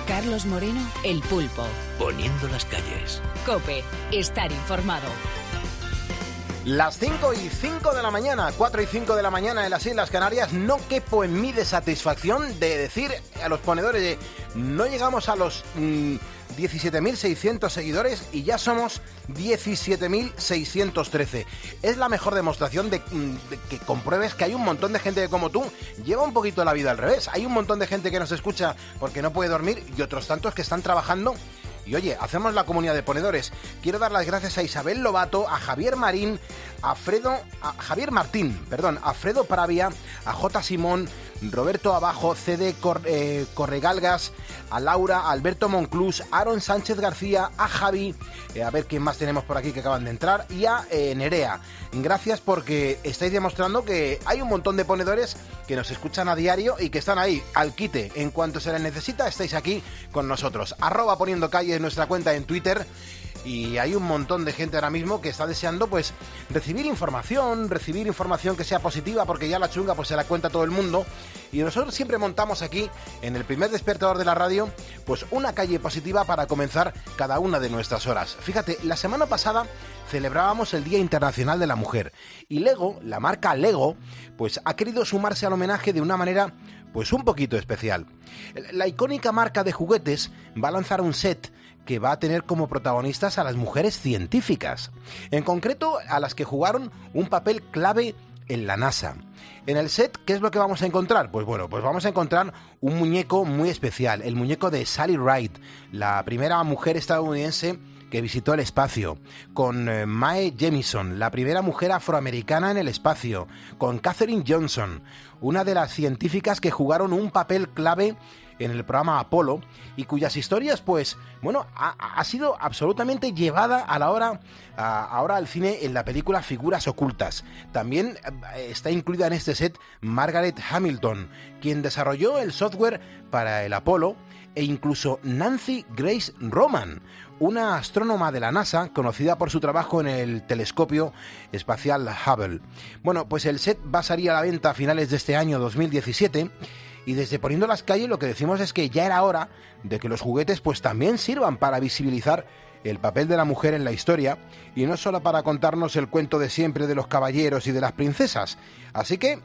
Carlos Moreno, El Pulpo. Poniendo las calles. COPE, estar informado. Las 5:05 de la mañana, 4:05 de la mañana en las Islas Canarias. No quepo en mí de satisfacción de decir a los ponedores no llegamos a los 17.600 seguidores y ya somos 17.613. Es la mejor demostración de que compruebes que hay un montón de gente que, como tú, lleva un poquito la vida al revés. Hay un montón de gente que nos escucha porque no puede dormir y otros tantos que están trabajando. Y oye, hacemos la comunidad de ponedores. Quiero dar las gracias a Isabel Lobato, a Javier Marín, a Javier Martín, a Fredo Pravia, a J. Simón, Roberto Abajo, CD Corregalgas, a Laura, a Alberto Monclús, a Aaron Sánchez García, a Javi, a ver quién más tenemos por aquí que acaban de entrar, y a Nerea. Gracias porque estáis demostrando que hay un montón de ponedores que nos escuchan a diario y que están ahí al quite. En cuanto se les necesita, estáis aquí con nosotros. @poniendo calle es nuestra cuenta en Twitter. Y hay un montón de gente ahora mismo que está deseando pues recibir información que sea positiva, porque ya la chunga pues se la cuenta todo el mundo. Y nosotros siempre montamos aquí, en el primer despertador de la radio, pues una calle positiva para comenzar cada una de nuestras horas. Fíjate, la semana pasada celebrábamos el Día Internacional de la Mujer. Y Lego, la marca Lego, pues ha querido sumarse al homenaje de una manera pues un poquito especial. La icónica marca de juguetes va a lanzar un set que va a tener como protagonistas a las mujeres científicas, en concreto a las que jugaron un papel clave en la NASA. En el set, ¿qué es lo que vamos a encontrar? Pues bueno, pues vamos a encontrar un muñeco muy especial, el muñeco de Sally Ride, la primera mujer estadounidense que visitó el espacio, con Mae Jemison, la primera mujer afroamericana en el espacio, con Katherine Johnson, una de las científicas que jugaron un papel clave en el programa Apolo y cuyas historias, pues, bueno, ha sido absolutamente llevada a la hora ahora al cine en la película Figuras Ocultas. También está incluida en este set Margaret Hamilton, quien desarrolló el software para el Apolo, e incluso Nancy Grace Roman, una astrónoma de la NASA conocida por su trabajo en el telescopio espacial Hubble. Bueno, pues el set va a salir a la venta a finales de este año 2017. Y desde Poniendo las Calles lo que decimos es que ya era hora de que los juguetes pues también sirvan para visibilizar el papel de la mujer en la historia y no solo para contarnos el cuento de siempre de los caballeros y de las princesas. Así que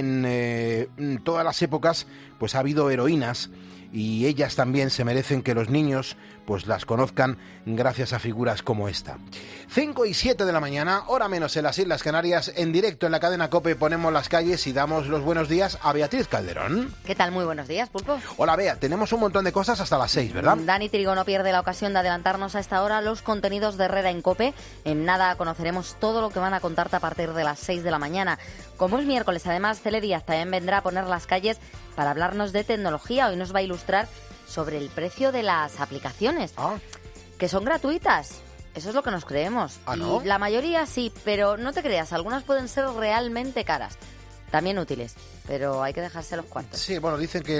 en todas las épocas pues ha habido heroínas y ellas también se merecen que los niños pues las conozcan gracias a figuras como esta. 5:07 de la mañana, hora menos en las Islas Canarias, en directo en la cadena COPE Ponemos las Calles y damos los buenos días a Beatriz Calderón. ¿Qué tal? Muy buenos días, Pulpo. Hola, Bea, tenemos un montón de cosas hasta las 6, ¿verdad? Dani Trigo no pierde la ocasión de adelantarnos a esta hora los contenidos de Herrera en COPE. En nada conoceremos todo lo que van a contarte a partir de las 6 de la mañana. Como es miércoles, además, Cele Díaz también vendrá a poner las calles para hablarnos de tecnología. Hoy nos va a ilustrar sobre el precio de las aplicaciones, que son gratuitas. Eso es lo que nos creemos. ¿No? Y la mayoría sí, pero no te creas, algunas pueden ser realmente caras. También útiles, pero hay que dejarse los cuantos. Sí, bueno, dicen que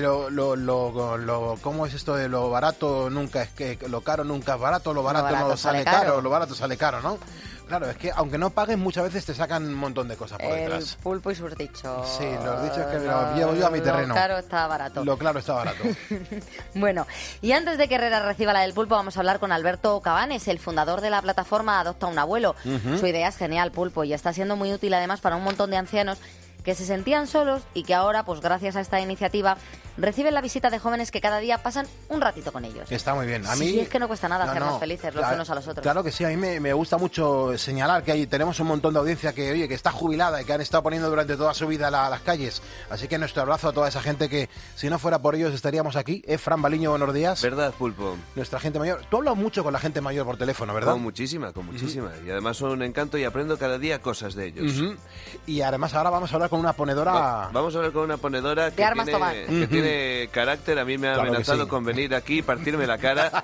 ¿cómo es esto de lo barato nunca es que lo caro nunca es barato, lo barato no sale caro, lo barato sale caro, ¿no? Claro, es que aunque no paguen muchas veces te sacan un montón de cosas por detrás. El pulpo y sus dichos. Sí, los dichos que me los llevo yo a mi terreno. Lo caro está barato. Lo claro está barato. Bueno, y antes de que Herrera reciba la del pulpo, vamos a hablar con Alberto Cabanes, el fundador de la plataforma Adopta un Abuelo. Su idea es genial, Pulpo, y está siendo muy útil además para un montón de ancianos que se sentían solos y que ahora, pues gracias a esta iniciativa, reciben la visita de jóvenes que cada día pasan un ratito con ellos. Está muy bien. A mí, sí, es que no cuesta nada hacernos felices los unos a los otros. Claro que sí, a mí me gusta mucho señalar que ahí tenemos un montón de audiencia que, oye, que está jubilada y que han estado poniendo durante toda su vida las calles. Así que nuestro abrazo a toda esa gente que, si no fuera por ellos, estaríamos aquí. Fran Baliño, buenos días. ¿Verdad, Pulpo? Nuestra gente mayor. Tú hablas mucho con la gente mayor por teléfono, ¿verdad? Con muchísima. Y además son un encanto y aprendo cada día cosas de ellos. Y además ahora vamos a hablar con una ponedora... Vamos a hablar con una ponedora que tiene carácter. A mí me ha amenazado con venir aquí y partirme la cara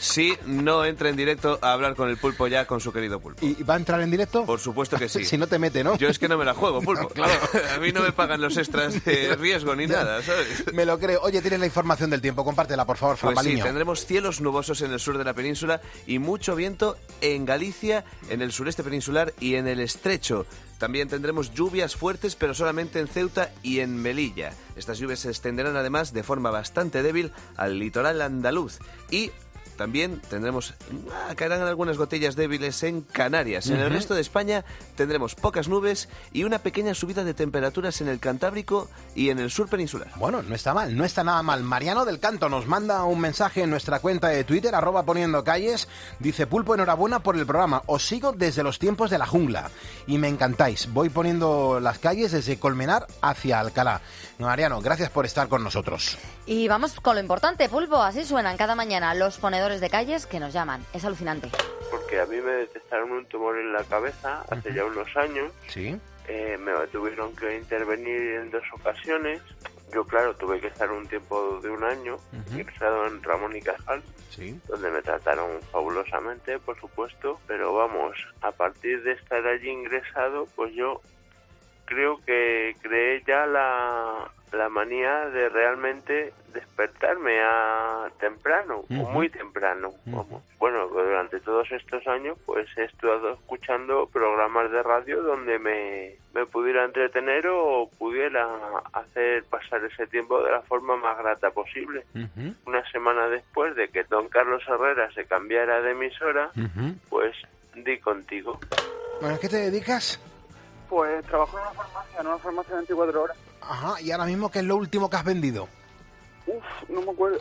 si no entra en directo a hablar con el Pulpo ya, con su querido Pulpo. ¿Y va a entrar en directo? Por supuesto que sí. Si no te mete, ¿no? Yo es que no me la juego, Pulpo. Claro. A mí no me pagan los extras de riesgo ni nada, ¿sabes? Me lo creo. Oye, tienes la información del tiempo. Compártela, por favor, Fran Pues sí, Baliño. tendremos cielos nubosos en el sur de la península y mucho viento en Galicia, en el sureste peninsular y en el estrecho. También tendremos lluvias fuertes, pero solamente en Ceuta y en Melilla. Estas lluvias se extenderán además de forma bastante débil al litoral andaluz. Y también caerán algunas gotillas débiles en Canarias. En el resto de España tendremos pocas nubes y una pequeña subida de temperaturas en el Cantábrico y en el sur peninsular. Bueno, no está mal, no está nada mal. Mariano del Canto nos manda un mensaje en nuestra cuenta de Twitter, @poniendocalles. Dice: Pulpo, enhorabuena por el programa. Os sigo desde los tiempos de la jungla y me encantáis. Voy poniendo las calles desde Colmenar hacia Alcalá. Mariano, gracias por estar con nosotros. Y vamos con lo importante, Pulpo. Así suenan cada mañana los ponedores de calles que nos llaman. Es alucinante. Porque a mí me detectaron un tumor en la cabeza hace ya unos años. Sí. Me tuvieron que intervenir en 2 ocasiones. Yo, claro, tuve que estar un tiempo de un año ingresado en Ramón y Cajal, Sí. donde me trataron fabulosamente, por supuesto. Pero vamos, a partir de estar allí ingresado, pues yo creo que creé ya la manía de realmente despertarme temprano, o muy temprano. Bueno, durante todos estos años pues he estado escuchando programas de radio donde me pudiera entretener o pudiera hacer pasar ese tiempo de la forma más grata posible. Una semana después de que don Carlos Herrera se cambiara de emisora, pues di contigo. Bueno, ¿a qué te dedicas? Pues trabajo en una farmacia de 24 horas. Ajá, ¿y ahora mismo qué es lo último que has vendido? No me acuerdo.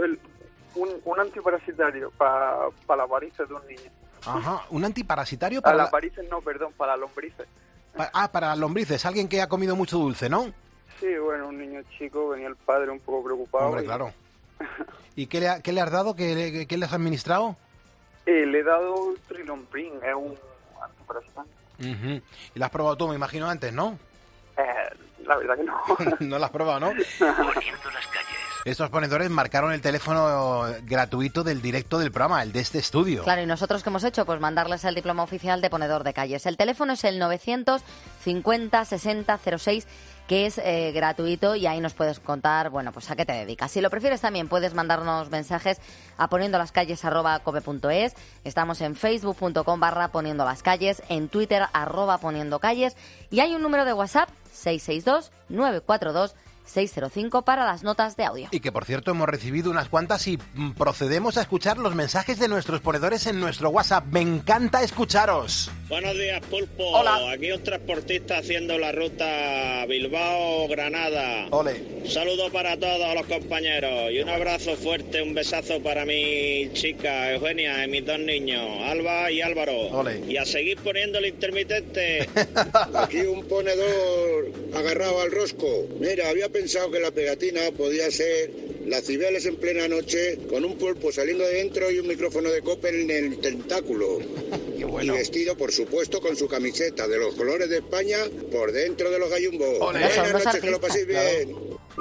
Un antiparasitario para las varices de un niño. Ajá, un antiparasitario Para para... las varices no, perdón, para las lombrices. Para las lombrices, alguien que ha comido mucho dulce, ¿no? Sí, bueno, un niño chico, venía el padre un poco preocupado. Hombre, claro. ¿Y qué le has dado? ¿Qué le has administrado? Le he dado Trilomprin, es un antiparasitario. Y lo has probado tú, me imagino, antes, ¿no? La verdad que no. No lo has probado, ¿no? Poniendo las calles. Estos ponedores marcaron el teléfono gratuito del directo del programa, el de este estudio. Claro, y nosotros, ¿qué hemos hecho? Pues mandarles el diploma oficial de ponedor de calles. El teléfono es el 950 60 06, que es gratuito, y ahí nos puedes contar, bueno, pues a qué te dedicas. Si lo prefieres también puedes mandarnos mensajes a poniendolascalles@cope.es. Estamos en facebook.com/poniendolascalles, en Twitter @poniendocalles, y hay un número de WhatsApp 662 942 605 para las notas de audio. Y que, por cierto, hemos recibido unas cuantas y procedemos a escuchar los mensajes de nuestros ponedores en nuestro WhatsApp. ¡Me encanta escucharos! Buenos días, Pulpo. Hola. Aquí un transportista haciendo la ruta Bilbao-Granada. Ole. Un saludo para todos los compañeros y un abrazo fuerte, un besazo para mi chica Eugenia y mis 2 niños, Alba y Álvaro. Ole. Y a seguir poniendo el intermitente. Aquí un ponedor agarrado al rosco. Mira, había pensado que la pegatina podía ser las Cibeles en plena noche con un pulpo saliendo de dentro y un micrófono de Cope en el tentáculo. Qué bueno. Y vestido, por supuesto, con su camiseta de los colores de España por dentro de los gallumbos. Ole. Buenas Son los noches, que lo paséis artistas, bien.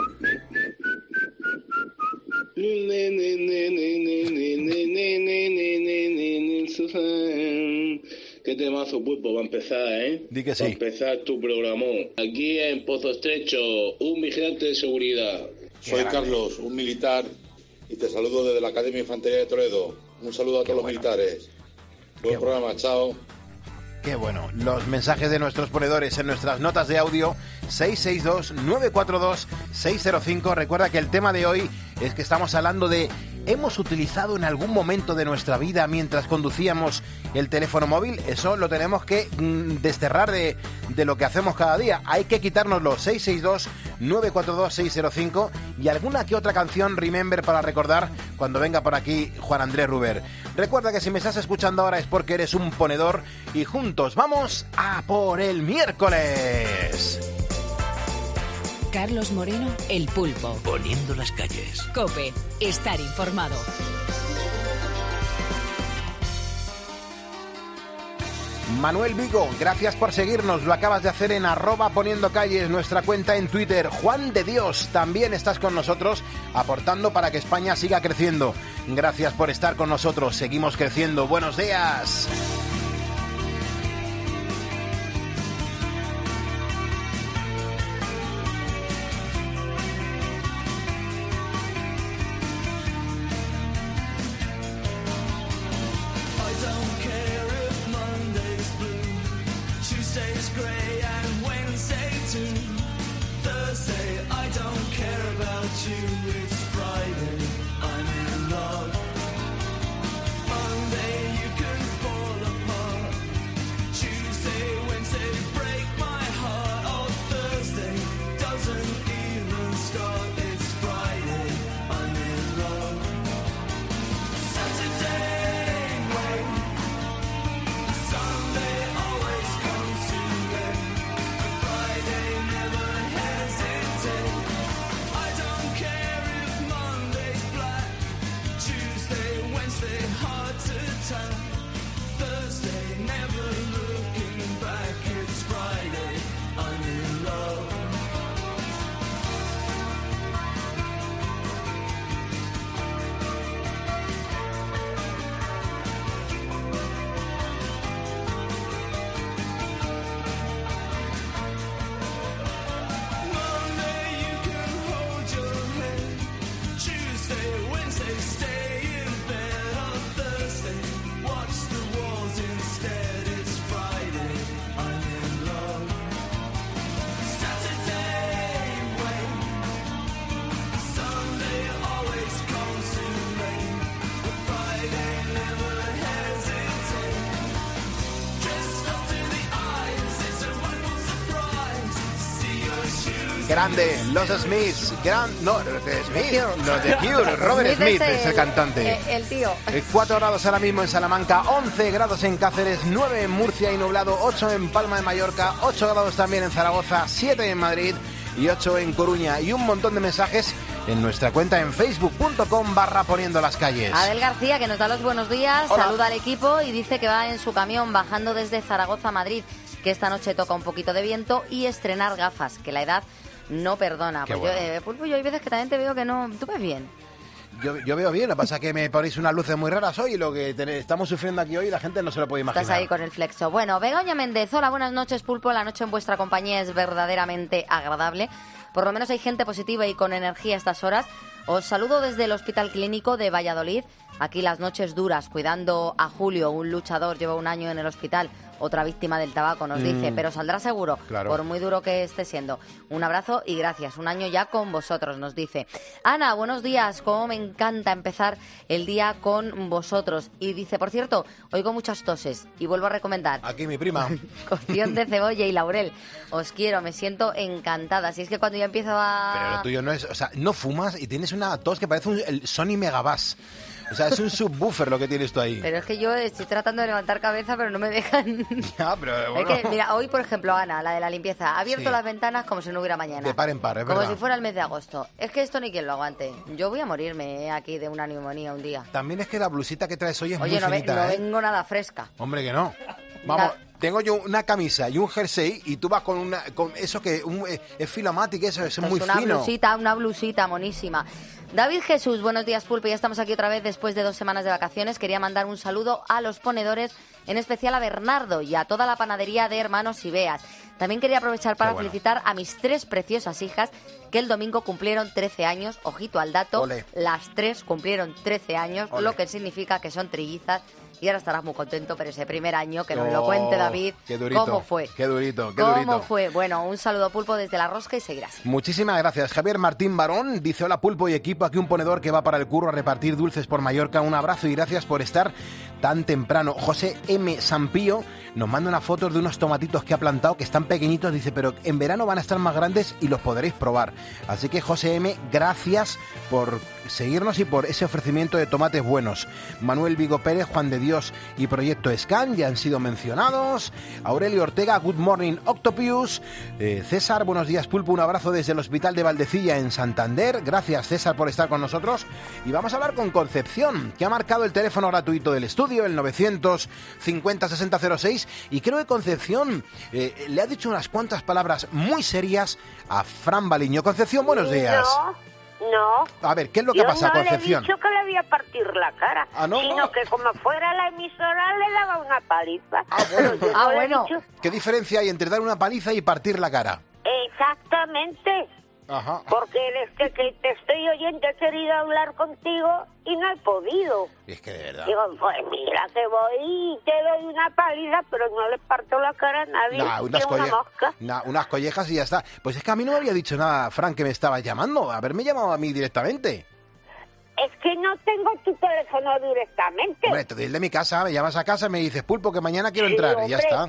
Qué temazo, Pulpo, va a empezar, ¿eh? Di que sí. Va a empezar tu programón. Aquí en Pozo Estrecho, un vigilante de seguridad. Soy Carlos, un militar, y te saludo desde la Academia de Infantería de Toledo. Un saludo a todos los militares. Buen programa, chao. Qué bueno. Los mensajes de nuestros ponedores en nuestras notas de audio 662-942-605. Recuerda que el tema de hoy es que estamos hablando de ¿hemos utilizado en algún momento de nuestra vida mientras conducíamos el teléfono móvil? Eso lo tenemos que desterrar de lo que hacemos cada día. Hay que quitárnoslo. 662-942-605 y alguna que otra canción Remember para recordar cuando venga por aquí Juan Andrés Ruber. Recuerda que si me estás escuchando ahora es porque eres un ponedor y juntos vamos a por el miércoles. Carlos Moreno, El Pulpo. Poniendo las calles. COPE. Estar informado. Manuel Vigo, gracias por seguirnos. Lo acabas de hacer en @poniendocalles, nuestra cuenta en Twitter. Juan de Dios, también estás con nosotros aportando para que España siga creciendo. Gracias por estar con nosotros. Seguimos creciendo. Buenos días. Grande, los Smiths, los de Cure, Robert Smith es el cantante. El tío. 4 grados ahora mismo en Salamanca, 11 grados en Cáceres, 9 en Murcia y nublado, 8 en Palma de Mallorca, 8 grados también en Zaragoza, 7 en Madrid y 8 en Coruña. Y un montón de mensajes en nuestra cuenta en facebook.com/poniendo las calles. Adel García, que nos da los buenos días, Hola. saluda al equipo y dice que va en su camión bajando desde Zaragoza a Madrid, que esta noche toca un poquito de viento y estrenar gafas, que la edad no perdona. Pues bueno. Pulpo, yo hay veces que también te veo que no... ¿Tú ves bien? Yo veo bien, lo que pasa es que me ponéis unas luces muy raras hoy y lo que estamos sufriendo aquí hoy la gente no se lo puede imaginar. Estás ahí con el flexo. Bueno, Begoña Méndez, hola, buenas noches, Pulpo. La noche en vuestra compañía es verdaderamente agradable. Por lo menos hay gente positiva y con energía a estas horas. Os saludo desde el Hospital Clínico de Valladolid. Aquí las noches duras, cuidando a Julio, un luchador, lleva un año en el hospital. Otra víctima del tabaco, nos dice, pero saldrá seguro, claro, por muy duro que esté siendo. Un abrazo y gracias. Un año ya con vosotros, nos dice. Ana, buenos días. Cómo me encanta empezar el día con vosotros. Y dice, por cierto, oigo muchas toses y vuelvo a recomendar. Aquí mi prima. Cocción de cebolla y laurel. Os quiero, me siento encantada. Si es que cuando ya empiezo a... Pero lo tuyo no es... O sea, no fumas y tienes una tos que parece el Sony Megabass. O sea, es un subwoofer lo que tienes tú ahí. Pero es que yo estoy tratando de levantar cabeza, pero no me dejan. Ya, pero bueno. Es que, mira, hoy, por ejemplo, Ana, la de la limpieza, ha abierto Sí. las ventanas como si no hubiera mañana. De par en par, es como verdad. si fuera el mes de agosto. Es que esto ni quien lo aguante. Yo voy a morirme aquí de una neumonía un día. También es que la blusita que traes hoy es Oye, muy finita, no ¿eh? vengo nada fresca. Hombre, que no. Vamos, tengo yo una camisa y un jersey y tú vas con eso que es filomático, eso es muy fino. Una blusita monísima. David Jesús, buenos días, Pulpo. Ya estamos aquí otra vez después de 2 semanas de vacaciones. Quería mandar un saludo a los ponedores, en especial a Bernardo y a toda la panadería de Hermanos Ibeas. También quería aprovechar para felicitar a mis 3 preciosas hijas que el domingo cumplieron 13 años. Ojito al dato, Ole. Las 3 cumplieron 13 años, Ole. lo que significa que son trillizas. Y ahora estarás muy contento, pero ese primer año, que nos lo cuente David, qué durito, ¿cómo fue? Qué durito, qué ¿Cómo durito. fue? Bueno, un saludo, Pulpo, desde La Rosca y seguirás. Muchísimas gracias. Javier Martín Barón dice, hola Pulpo y equipo, aquí un ponedor que va para el curro a repartir dulces por Mallorca. Un abrazo y gracias por estar tan temprano. José M. Sampío nos manda una foto de unos tomatitos que ha plantado que están pequeñitos, dice, pero en verano van a estar más grandes y los podréis probar. Así que José M., gracias por seguirnos y por ese ofrecimiento de tomates buenos. Manuel Vigo Pérez, Juan de Dios y Proyecto Scan ya han sido mencionados. Aurelio Ortega, Good Morning Octopus. César, buenos días Pulpo, un abrazo desde el Hospital de Valdecilla en Santander. Gracias César por estar con nosotros. Y vamos a hablar con Concepción, que ha marcado el teléfono gratuito del estudio, el 950-6006. Y creo que Concepción le ha dicho unas cuantas palabras muy serias a Fran Baliño. Concepción, buenos días. No. A ver, ¿qué es lo que pasa, Concepción? Yo no le he dicho que le voy a partir la cara, sino que como fuera la emisora le daba una paliza. Bueno. ¿Qué diferencia hay entre dar una paliza y partir la cara? Exactamente. Ajá. Porque desde que te estoy oyendo he querido hablar contigo y no he podido. Es que de verdad. Digo, pues mira que voy y te doy una paliza, pero no le parto la cara a nadie. Unas collejas y ya está. Pues es que a mí no me había dicho nada, Fran, que me estabas llamando. Haberme llamado a mí directamente. Es que no tengo tu teléfono directamente. Hombre, te doy el de mi casa, me llamas a casa y me dices, Pulpo, que mañana quiero entrar, y ya está.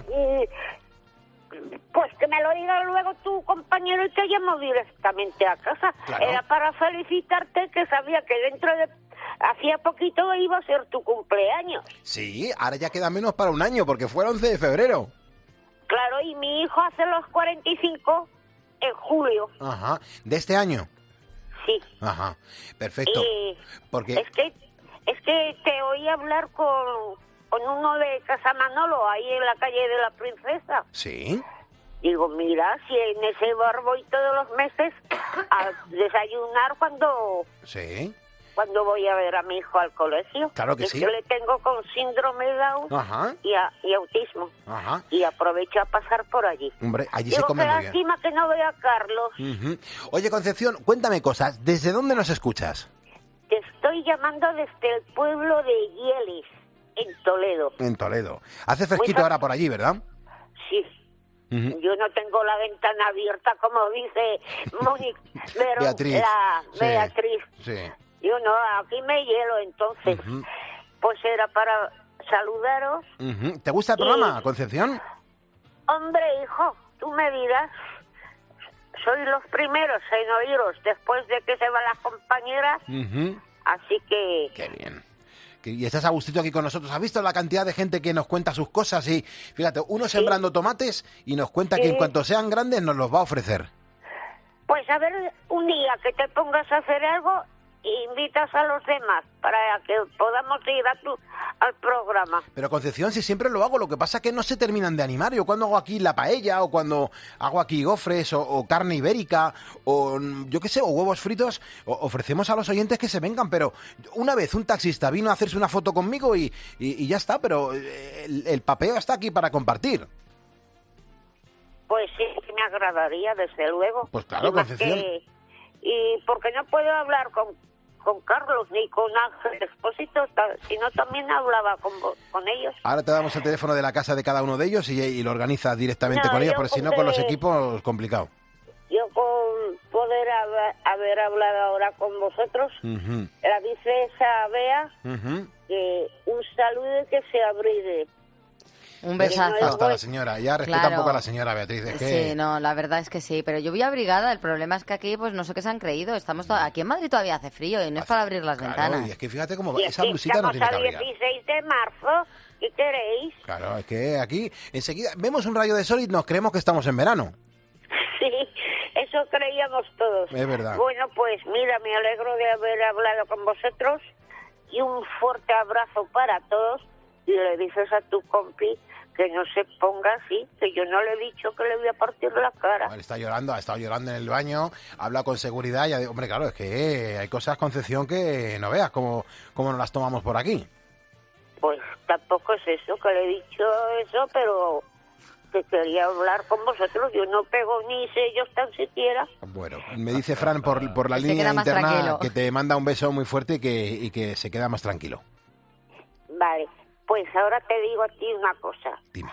Pues que me lo diga luego tu compañero y te llamo directamente a casa. Claro. Era para felicitarte, que sabía que dentro de... Hacía poquito iba a ser tu cumpleaños. Sí, ahora ya queda menos para un año, porque fue el 11 de febrero. Claro, y mi hijo hace los 45 en julio. Ajá, ¿de este año? Sí. Ajá, perfecto. Porque... Es que te oí hablar con uno de Casa Manolo, ahí en la calle de la Princesa. Sí. Digo, mira, si en ese bar voy todos los meses a desayunar cuando voy a ver a mi hijo al colegio. Claro que es sí. que le tengo con síndrome de Down y autismo. Ajá. Y aprovecho a pasar por allí. Hombre, allí Digo, se come qué muy bien. lástima que no vea a Carlos. Oye, Concepción, cuéntame cosas. ¿Desde dónde nos escuchas? Te estoy llamando desde el pueblo de Hieles, en Toledo. En Toledo. Hace fresquito ahora por allí, ¿verdad? Sí. Yo no tengo la ventana abierta, como dice Mónica, pero Beatriz. Beatriz. Sí. Yo no, aquí me hielo, entonces. Pues era para saludaros. ¿Te gusta el programa, Concepción? Hombre, hijo, tú me dirás. Soy los primeros en oíros después de que se van las compañeras. Así que... Qué bien. Y estás a gustito aquí con nosotros. ¿Has visto la cantidad de gente que nos cuenta sus cosas? Y fíjate, uno sembrando tomates y nos cuenta que en cuanto sean grandes nos los va a ofrecer. Pues a ver, un día que te pongas a hacer algo e invitas a los demás para que podamos ir al programa. Pero Concepción, si siempre lo hago, lo que pasa es que no se terminan de animar. Yo cuando hago aquí la paella, o cuando hago aquí gofres, o carne ibérica, o yo qué sé, o huevos fritos, ofrecemos a los oyentes que se vengan, pero una vez un taxista vino a hacerse una foto conmigo y ya está, pero el papeo está aquí para compartir. Pues sí, me agradaría, desde luego. Pues claro, Concepción. Y porque no puedo hablar con Carlos ni con Ángel Expósito, sino también hablaba con ellos. Ahora te damos el teléfono de la casa de cada uno de ellos y lo organizas directamente con ellos, porque si no con los equipos complicado. Yo con poder haber hablado ahora con vosotros, la princesa Bea, que un saludo y que se abride. Un besazo. Hasta la señora, ya respeta un poco a la señora Beatriz. Sí, no, la verdad es que sí, pero yo voy abrigada. El problema es que aquí, pues no sé qué se han creído. Aquí en Madrid todavía hace frío y no es para abrir las ventanas. Y es que fíjate cómo esa blusita no tiene que abrigar. Estamos al 16 de marzo, ¿qué queréis? Claro, es que aquí enseguida vemos un rayo de sol y nos creemos que estamos en verano. Sí, eso creíamos todos. Es verdad. Bueno, pues mira, me alegro de haber hablado con vosotros y un fuerte abrazo para todos. Y le dices a tu compi que no se ponga así, que yo no le he dicho que le voy a partir la cara. Vale, está llorando, ha estado llorando en el baño, habla con seguridad, ya hombre, claro, es que hay cosas, Concepción, que no veas cómo nos las tomamos por aquí. Pues tampoco es eso, que le he dicho eso, pero que quería hablar con vosotros, yo no pego ni sellos tan siquiera. Bueno, me dice Fran por la línea interna que te manda un beso muy fuerte y que se queda más tranquilo. Vale. Pues ahora te digo a ti una cosa. Dime.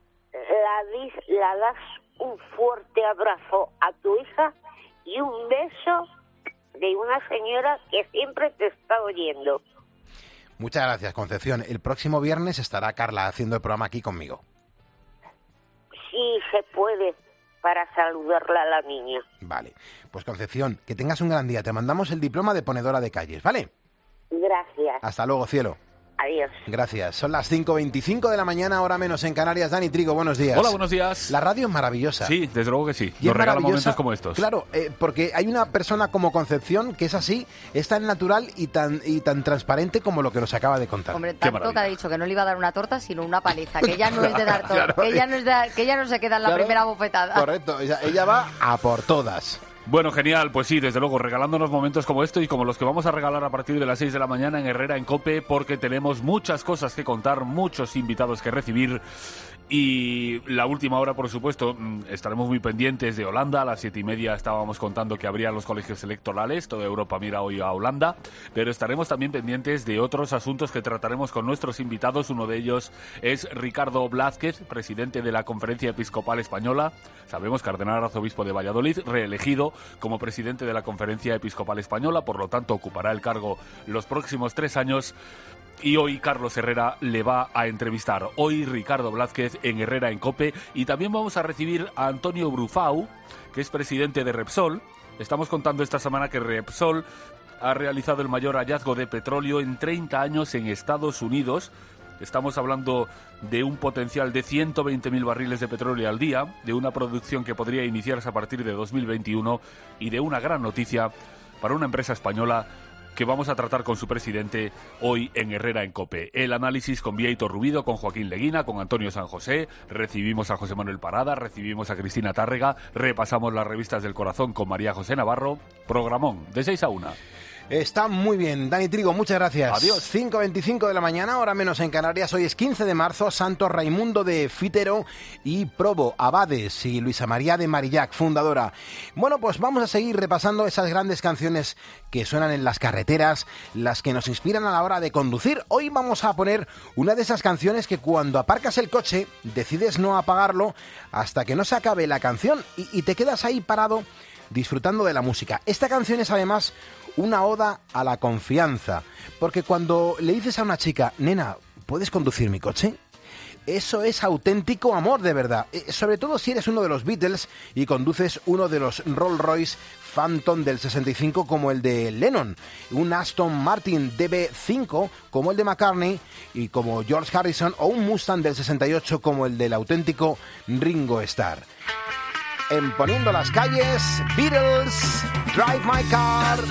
La das un fuerte abrazo a tu hija y un beso de una señora que siempre te está oyendo. Muchas gracias, Concepción. El próximo viernes estará Carla haciendo el programa aquí conmigo. Sí, se puede, para saludarla a la niña. Vale. Pues, Concepción, que tengas un gran día. Te mandamos el diploma de ponedora de calles, ¿vale? Gracias. Hasta luego, cielo. Adiós. Gracias. Son las 5:25 de la mañana, hora menos en Canarias. Dani Trigo, buenos días. Hola, buenos días. La radio es maravillosa. Sí, desde luego que sí. Y nos regala maravillosa, momentos como estos. Claro, porque hay una persona como Concepción que es así, es tan natural y tan transparente como lo que nos acaba de contar. Hombre, tanto que ha dicho que no le iba a dar una torta, sino una paliza, que ella no es de dar torta, claro, que ella no se queda en la primera bofetada. Correcto, ella va a por todas. Bueno, genial, pues sí, desde luego, regalándonos momentos como esto y como los que vamos a regalar a partir de las 6 de la mañana en Herrera en COPE, porque tenemos muchas cosas que contar, muchos invitados que recibir. Y la última hora, por supuesto, estaremos muy pendientes de Holanda. A las 7:30 estábamos contando que habría los colegios electorales. Toda Europa mira hoy a Holanda. Pero estaremos también pendientes de otros asuntos que trataremos con nuestros invitados. Uno de ellos es Ricardo Blázquez, presidente de la Conferencia Episcopal Española. Sabemos, cardenal arzobispo de Valladolid, reelegido como presidente de la Conferencia Episcopal Española. Por lo tanto, ocupará el cargo los próximos 3 años. Y hoy Carlos Herrera le va a entrevistar. Hoy Ricardo Blázquez en Herrera en COPE. Y también vamos a recibir a Antonio Brufau, que es presidente de Repsol. Estamos contando esta semana que Repsol ha realizado el mayor hallazgo de petróleo en 30 años en Estados Unidos. Estamos hablando de un potencial de 120.000 barriles de petróleo al día, de una producción que podría iniciarse a partir de 2021 y de una gran noticia para una empresa española que vamos a tratar con su presidente hoy en Herrera en COPE. El análisis con Bieito Rubido, con Joaquín Leguina, con Antonio San José. Recibimos a José Manuel Parada, recibimos a Cristina Tárrega, repasamos las revistas del corazón con María José Navarro. Programón, de 6 a 1. Está muy bien. Dani Trigo, muchas gracias. Adiós. 5:25 de la mañana, hora menos en Canarias. Hoy es 15 de marzo, Santo Raimundo de Fítero y Probo Abades y Luisa María de Marillac, fundadora. Bueno, pues vamos a seguir repasando esas grandes canciones que suenan en las carreteras, las que nos inspiran a la hora de conducir. Hoy vamos a poner una de esas canciones que cuando aparcas el coche decides no apagarlo hasta que no se acabe la canción y te quedas ahí parado disfrutando de la música. Esta canción es además una oda a la confianza, porque cuando le dices a una chica, nena, ¿puedes conducir mi coche? Eso es auténtico amor de verdad, sobre todo si eres uno de los Beatles y conduces uno de los Rolls Royce Phantom del 65 como el de Lennon, un Aston Martin DB5 como el de McCartney y como George Harrison, o un Mustang del 68 como el del auténtico Ringo Starr. En Poniendo las Calles, Beatles, Drive My Car.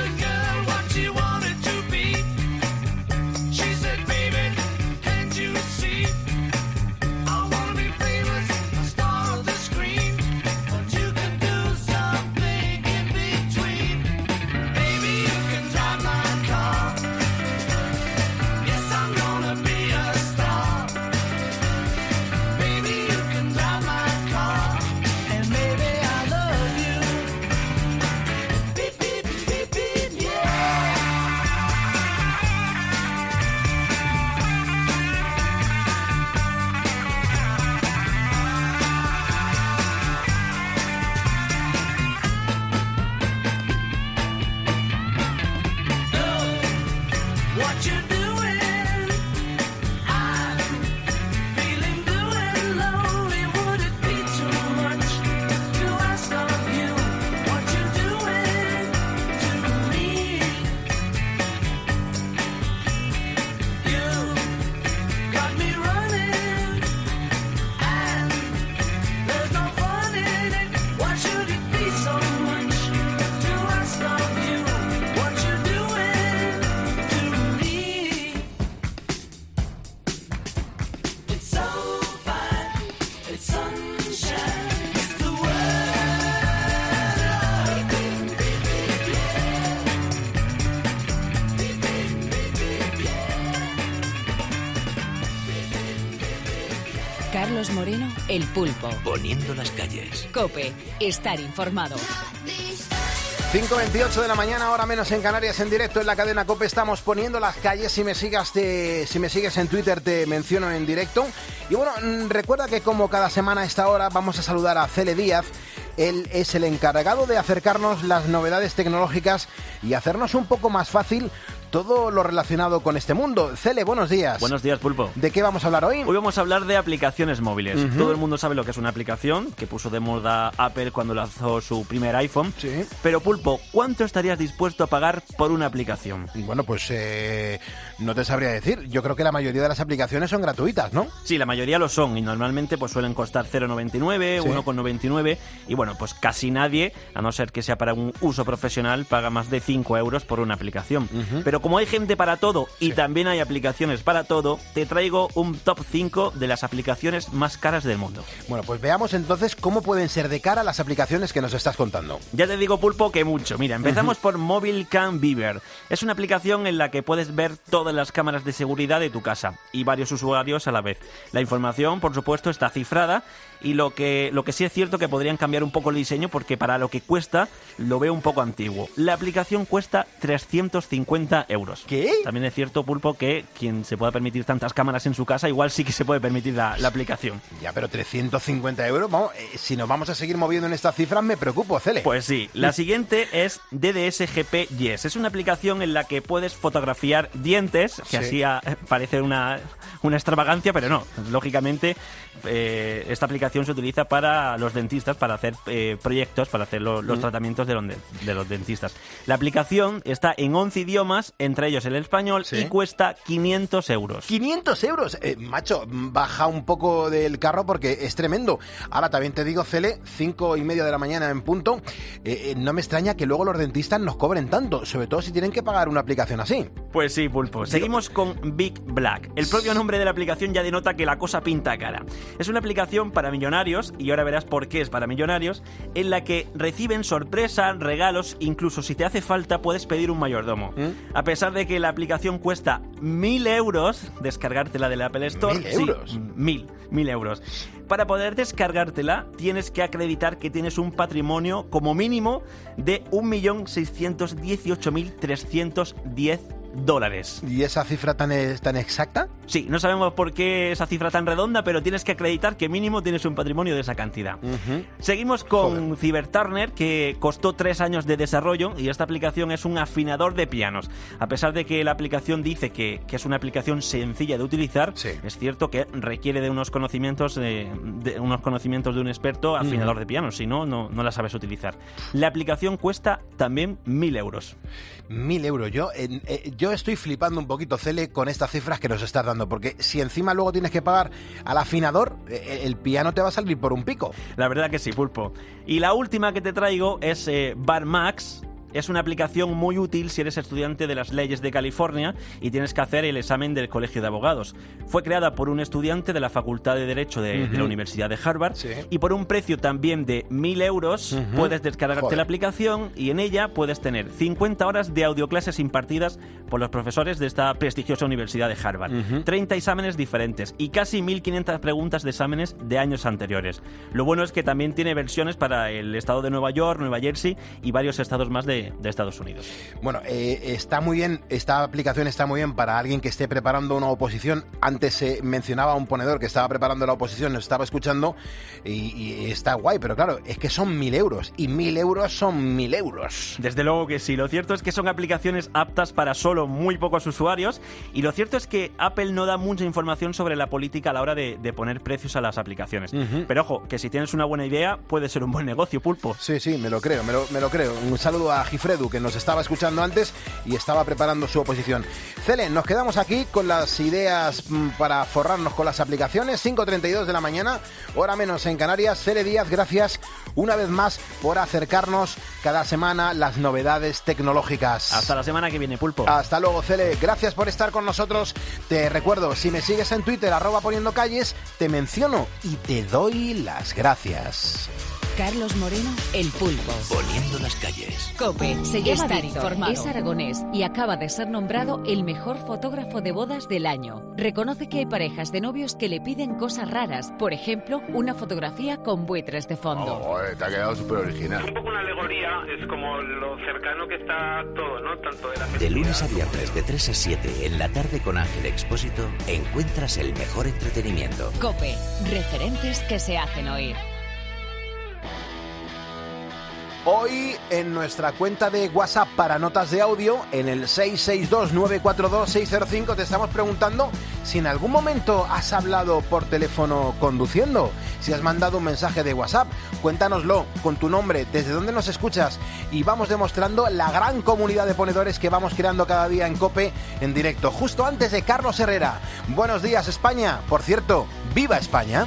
Carlos Moreno, El Pulpo. Poniendo las calles. COPE, estar informado. 5:28 de la mañana, hora menos en Canarias, en directo en la cadena COPE. Estamos Poniendo las Calles. Si me sigues en Twitter te menciono en directo. Y bueno, recuerda que como cada semana a esta hora vamos a saludar a Cele Díaz. Él es el encargado de acercarnos las novedades tecnológicas y hacernos un poco más fácil todo lo relacionado con este mundo. Cele, buenos días. Buenos días, Pulpo. ¿De qué vamos a hablar hoy? Hoy vamos a hablar de aplicaciones móviles. Todo el mundo sabe lo que es una aplicación, que puso de moda Apple cuando lanzó su primer iPhone. Sí. Pero, Pulpo, ¿cuánto estarías dispuesto a pagar por una aplicación? Bueno, pues no te sabría decir. Yo creo que la mayoría de las aplicaciones son gratuitas, ¿no? Sí, la mayoría lo son y normalmente pues suelen costar 0,99, Sí. 1,99 y bueno, pues casi nadie, a no ser que sea para un uso profesional, paga más de 5 euros por una aplicación. Pero Pero como hay gente para todo y también hay aplicaciones para todo, te traigo un top 5 de las aplicaciones más caras del mundo. Bueno, pues veamos entonces cómo pueden ser de cara las aplicaciones que nos estás contando. Ya te digo, Pulpo, que mucho. Mira, empezamos por Mobile Cam Viewer. Es una aplicación en la que puedes ver todas las cámaras de seguridad de tu casa y varios usuarios a la vez. La información, por supuesto, está cifrada y lo que sí es cierto que podrían cambiar un poco el diseño porque para lo que cuesta lo veo un poco antiguo. La aplicación cuesta 350 euros. ¿Qué? También es cierto, Pulpo, que quien se pueda permitir tantas cámaras en su casa igual sí que se puede permitir la aplicación. Ya, pero 350 euros, vamos, si nos vamos a seguir moviendo en estas cifras me preocupo, Cele. Pues sí, la siguiente es DDS-GP Yes. Es una aplicación en la que puedes fotografiar dientes, que así parece una extravagancia, pero no. Lógicamente, esta aplicación se utiliza para los dentistas, para hacer proyectos, para hacer los tratamientos de los dentistas. La aplicación está en 11 idiomas, entre ellos el español, y cuesta 500 euros. ¿500 euros? Macho, baja un poco del carro porque es tremendo. Ahora también te digo, Cele, 5:30 de la mañana en punto, no me extraña que luego los dentistas nos cobren tanto, sobre todo si tienen que pagar una aplicación así. Pues sí, Pulpo. Seguimos con Big Black. El propio nombre de la aplicación ya denota que la cosa pinta cara. Es una aplicación para millonarios, y ahora verás por qué es para millonarios, en la que reciben sorpresa, regalos, incluso si te hace falta puedes pedir un mayordomo. A pesar de que la aplicación cuesta 1.000 euros, descargártela del Apple Store. ¿1.000 euros? Sí, 1.000 euros. Para poder descargártela tienes que acreditar que tienes un patrimonio como mínimo de 1.618.310 dólares. ¿Y esa cifra tan exacta? Sí, no sabemos por qué esa cifra tan redonda, pero tienes que acreditar que mínimo tienes un patrimonio de esa cantidad. Seguimos con CyberTurner, que costó 3 años de desarrollo, y esta aplicación es un afinador de pianos. A pesar de que la aplicación dice que es una aplicación sencilla de utilizar, es cierto que requiere de unos conocimientos de un experto afinador de pianos, si no la sabes utilizar. La aplicación cuesta también 1.000 euros. 1.000 euros. Yo estoy flipando un poquito, Cele, con estas cifras que nos estás dando, porque si encima luego tienes que pagar al afinador, el piano te va a salir por un pico. La verdad que sí, Pulpo. Y la última que te traigo es BarMax. Es una aplicación muy útil si eres estudiante de las leyes de California y tienes que hacer el examen del Colegio de Abogados. Fue creada por un estudiante de la Facultad de Derecho de la Universidad de Harvard, y por un precio también de 1.000 euros puedes descargarte la aplicación, y en ella puedes tener 50 horas de audioclases impartidas por los profesores de esta prestigiosa Universidad de Harvard, 30 exámenes diferentes y casi 1.500 preguntas de exámenes de años anteriores. Lo bueno es que también tiene versiones para el estado de Nueva York, Nueva Jersey y varios estados más de Estados Unidos. Bueno, está muy bien, esta aplicación está muy bien para alguien que esté preparando una oposición. Antes mencionaba a un ponedor que estaba preparando la oposición, nos estaba escuchando y está guay, pero claro, es que son 1.000 euros y 1.000 euros son 1.000 euros. Desde luego que sí, lo cierto es que son aplicaciones aptas para solo muy pocos usuarios, y lo cierto es que Apple no da mucha información sobre la política a la hora de poner precios a las aplicaciones. Pero ojo, que si tienes una buena idea puede ser un buen negocio, Pulpo. Sí, me lo creo. Un saludo a Gifredu, que nos estaba escuchando antes y estaba preparando su oposición. Cele, nos quedamos aquí con las ideas para forrarnos con las aplicaciones. 5:32 de la mañana, hora menos en Canarias. Cele Díaz, gracias una vez más por acercarnos cada semana las novedades tecnológicas. Hasta la semana que viene, Pulpo. Hasta luego, Cele. Gracias por estar con nosotros. Te recuerdo, si me sigues en Twitter, @poniendocalles, te menciono y te doy las gracias. Carlos Moreno, El Pulpo. Poniendo las calles. COPE, se llama Estar informado. Es aragonés y acaba de ser nombrado el mejor fotógrafo de bodas del año. Reconoce que hay parejas de novios que le piden cosas raras. Por ejemplo, una fotografía con buitres de fondo. Te ha quedado súper original. Es un poco una alegoría, es como lo cercano que está todo, ¿no? Tanto de la De lunes a viernes, de 3 a 7, en la tarde con Ángel Expósito, encuentras el mejor entretenimiento. COPE, referentes que se hacen oír. Hoy en nuestra cuenta de WhatsApp para notas de audio, en el 662-942-605, te estamos preguntando si en algún momento has hablado por teléfono conduciendo, si has mandado un mensaje de WhatsApp. Cuéntanoslo con tu nombre, desde dónde nos escuchas, y vamos demostrando la gran comunidad de ponedores que vamos creando cada día en COPE en directo, justo antes de Carlos Herrera. Buenos días, España. Por cierto, ¡viva España!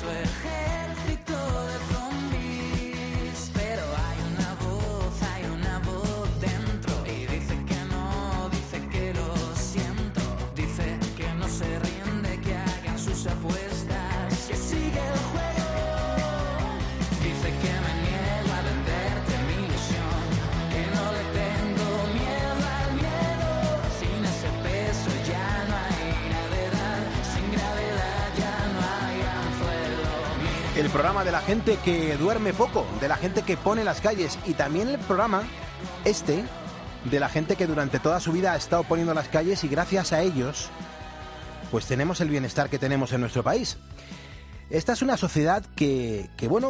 su ejército de zombies. Pero hay una voz dentro y dice que no, dice que lo siento, dice que no se rinde, que hagan sus apuestas, que sigue el juego. Dice que me niego a venderte mi ilusión, que no le tengo miedo al miedo. Sin ese peso ya no hay gravedad, sin gravedad ya no hay anzuelo. El programa de la gente que duerme poco, de la gente que pone las calles, y también el programa de la gente que durante toda su vida ha estado poniendo las calles y gracias a ellos pues tenemos el bienestar que tenemos en nuestro país. Esta es una sociedad que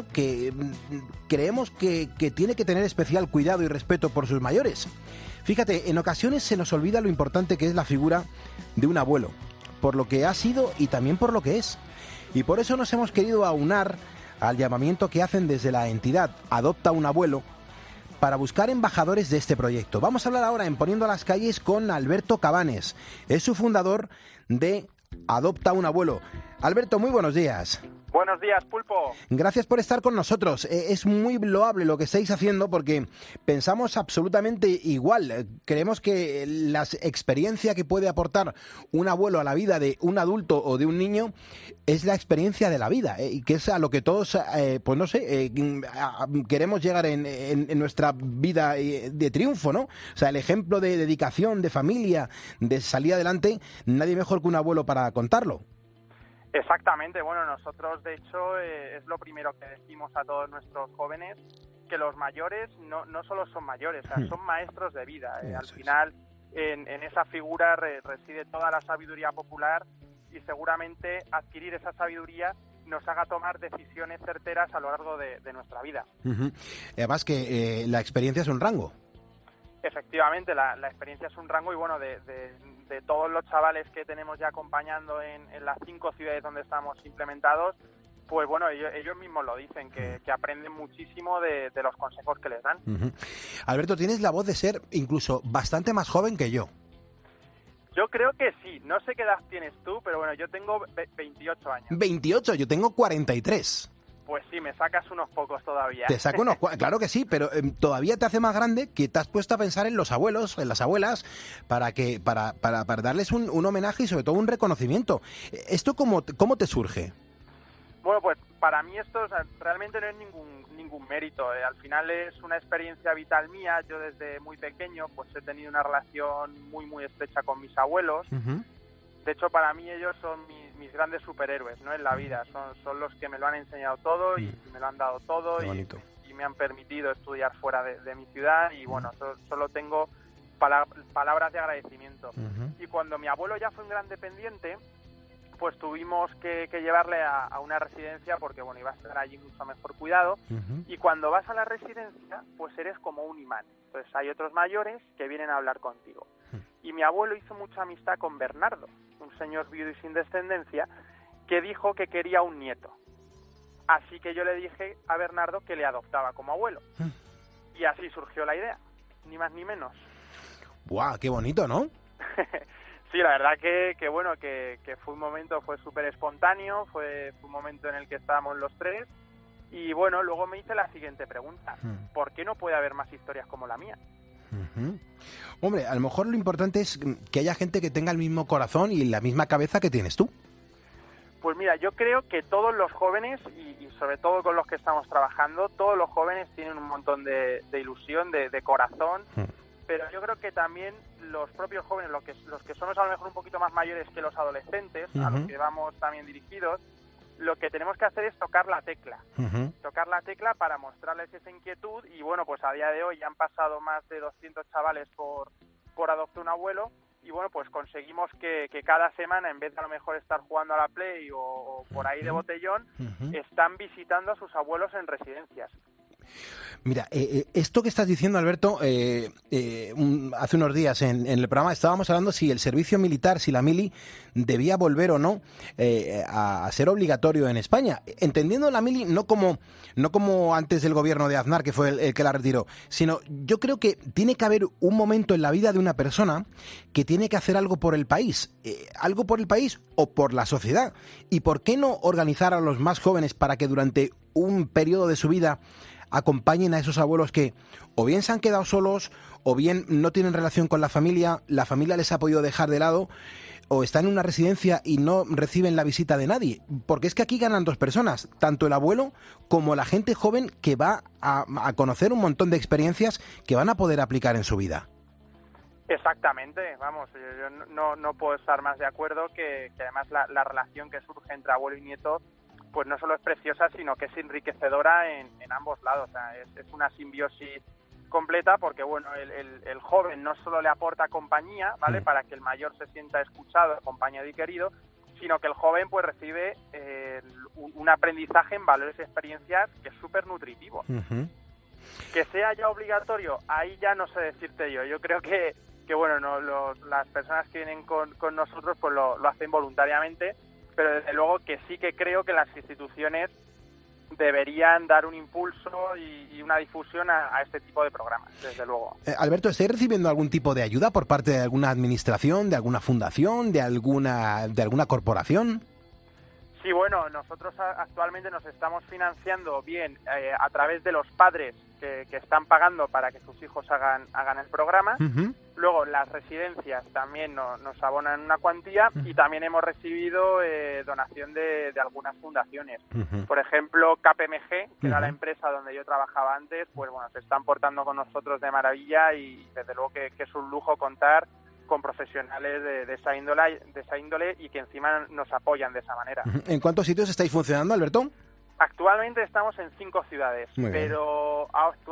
creemos que tiene que tener especial cuidado y respeto por sus mayores. Fíjate, en ocasiones se nos olvida lo importante que es la figura de un abuelo, por lo que ha sido y también por lo que es. Y por eso nos hemos querido aunar al llamamiento que hacen desde la entidad Adopta un Abuelo para buscar embajadores de este proyecto. Vamos a hablar ahora en Poniendo las Calles con Alberto Cabanes. Es su fundador de Adopta un Abuelo. Alberto, muy buenos días. Buenos días, Pulpo. Gracias por estar con nosotros. Es muy loable lo que estáis haciendo porque pensamos absolutamente igual. Creemos que la experiencia que puede aportar un abuelo a la vida de un adulto o de un niño es la experiencia de la vida, y que es a lo que todos, pues no sé, queremos llegar en nuestra vida de triunfo, ¿no? O sea, el ejemplo de dedicación, de familia, de salir adelante, nadie mejor que un abuelo para contarlo. Exactamente, bueno, nosotros de hecho es lo primero que decimos a todos nuestros jóvenes, que los mayores no solo son mayores, o sea, son maestros de vida. Al final en esa figura reside toda la sabiduría popular y seguramente adquirir esa sabiduría nos haga tomar decisiones certeras a lo largo de nuestra vida. Además que la experiencia es un rango. Efectivamente, la experiencia es un rango y bueno, de todos los chavales que tenemos ya acompañando en las 5 ciudades donde estamos implementados, pues bueno, ellos mismos lo dicen, que aprenden muchísimo de los consejos que les dan. Alberto, tienes la voz de ser incluso bastante más joven que yo. Yo creo que sí, no sé qué edad tienes tú, pero bueno, yo tengo 28 años. 28, yo tengo 43. Pues sí, me sacas unos pocos todavía. Te saco unos, claro que sí, pero todavía te hace más grande que te has puesto a pensar en los abuelos, en las abuelas, para darles un homenaje y sobre todo un reconocimiento. ¿Esto cómo te surge? Bueno, pues para mí esto realmente no es ningún mérito. Al final es una experiencia vital mía. Yo desde muy pequeño pues he tenido una relación muy muy estrecha con mis abuelos. De hecho, para mí ellos son mis grandes superhéroes, ¿no? En la vida. Son los que me lo han enseñado todo y me lo han dado todo y me han permitido estudiar fuera de mi ciudad y bueno, solo tengo palabras de agradecimiento. Y cuando mi abuelo ya fue un gran dependiente, pues tuvimos que llevarle a una residencia porque bueno, iba a estar allí mucho mejor cuidado. Y cuando vas a la residencia, pues eres como un imán. Entonces hay otros mayores que vienen a hablar contigo. Y mi abuelo hizo mucha amistad con Bernardo, un señor viudo y sin descendencia, que dijo que quería un nieto. Así que yo le dije a Bernardo que le adoptaba como abuelo. Y así surgió la idea, ni más ni menos. ¡Buah, qué bonito!, ¿no? Sí, la verdad que bueno, que fue un momento, fue súper espontáneo, fue un momento en el que estábamos los tres. Y bueno, luego me hice la siguiente pregunta. ¿Por qué no puede haber más historias como la mía? Hombre, a lo mejor lo importante es que haya gente que tenga el mismo corazón y la misma cabeza que tienes tú. Pues mira, yo creo que todos los jóvenes, y sobre todo con los que estamos trabajando, todos los jóvenes tienen un montón de ilusión, de corazón, pero yo creo que también los propios jóvenes, los que somos a lo mejor un poquito más mayores que los adolescentes, a los que vamos también dirigidos, lo que tenemos que hacer es tocar la tecla. Tocar la tecla para mostrarles esa inquietud y bueno, pues a día de hoy ya han pasado más de 200 chavales por Adopta un Abuelo y bueno, pues conseguimos que cada semana, en vez de a lo mejor estar jugando a la Play o por ahí de botellón, están visitando a sus abuelos en residencias. Mira, esto que estás diciendo, Alberto, hace unos días en el programa estábamos hablando si el servicio militar, si la mili debía volver o no a ser obligatorio en España, entendiendo la mili no como antes del gobierno de Aznar, que fue el que la retiró, sino yo creo que tiene que haber un momento en la vida de una persona que tiene que hacer algo por el país o por la sociedad. ¿Y por qué no organizar a los más jóvenes para que durante un periodo de su vida acompañen a esos abuelos que o bien se han quedado solos o bien no tienen relación con la familia les ha podido dejar de lado, o están en una residencia y no reciben la visita de nadie? Porque es que aquí ganan dos personas, tanto el abuelo como la gente joven que va a conocer un montón de experiencias que van a poder aplicar en su vida. Exactamente, vamos, yo no puedo estar más de acuerdo que además la relación que surge entre abuelo y nieto pues no solo es preciosa, sino que es enriquecedora en ambos lados. O sea, es una simbiosis completa porque, bueno, el joven no solo le aporta compañía, ¿vale?, para que el mayor se sienta escuchado, acompañado y querido, sino que el joven pues recibe un aprendizaje en valores y experiencias que es súper nutritivo. Uh-huh. Que sea ya obligatorio, ahí ya no sé decirte yo. Yo creo que bueno, las personas que vienen con nosotros pues lo hacen voluntariamente, pero desde luego que sí que creo que las instituciones deberían dar un impulso y una difusión a este tipo de programas, desde luego. Alberto, ¿estáis recibiendo algún tipo de ayuda por parte de alguna administración, de alguna fundación, de alguna corporación? Sí, bueno, nosotros actualmente nos estamos financiando bien a través de los padres que están pagando para que sus hijos hagan el programa. Uh-huh. Luego las residencias también nos abonan una cuantía, uh-huh, y también hemos recibido donación de algunas fundaciones. Uh-huh. Por ejemplo, KPMG, que uh-huh, era la empresa donde yo trabajaba antes, pues bueno, se están portando con nosotros de maravilla y desde luego que es un lujo contar con profesionales de esa índole y que encima nos apoyan de esa manera. ¿En cuántos sitios estáis funcionando, Alberto? Actualmente estamos en 5 ciudades, pero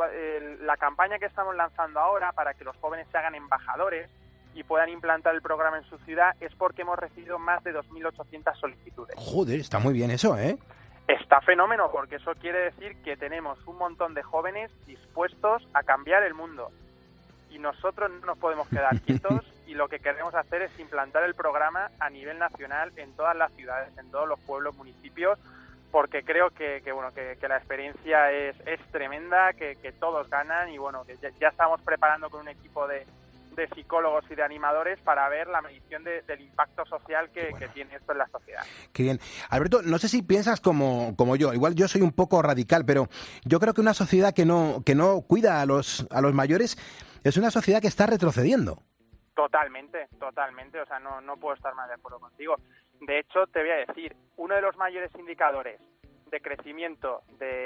la campaña que estamos lanzando ahora para que los jóvenes se hagan embajadores y puedan implantar el programa en su ciudad es porque hemos recibido más de 2.800 solicitudes. Joder, está muy bien eso, ¿eh? Está fenómeno, porque eso quiere decir que tenemos un montón de jóvenes dispuestos a cambiar el mundo. Y nosotros no nos podemos quedar quietos y lo que queremos hacer es implantar el programa a nivel nacional en todas las ciudades, en todos los pueblos, municipios, porque creo que la experiencia es tremenda, que todos ganan y bueno, que ya estamos preparando con un equipo de psicólogos y de animadores para ver la medición del impacto social que tiene esto en la sociedad. Qué bien. Alberto, no sé si piensas como yo, igual yo soy un poco radical, pero yo creo que una sociedad que no cuida a los mayores es una sociedad que está retrocediendo. Totalmente, o sea, no puedo estar más de acuerdo contigo. De hecho, te voy a decir, uno de los mayores indicadores de crecimiento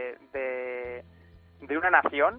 de una nación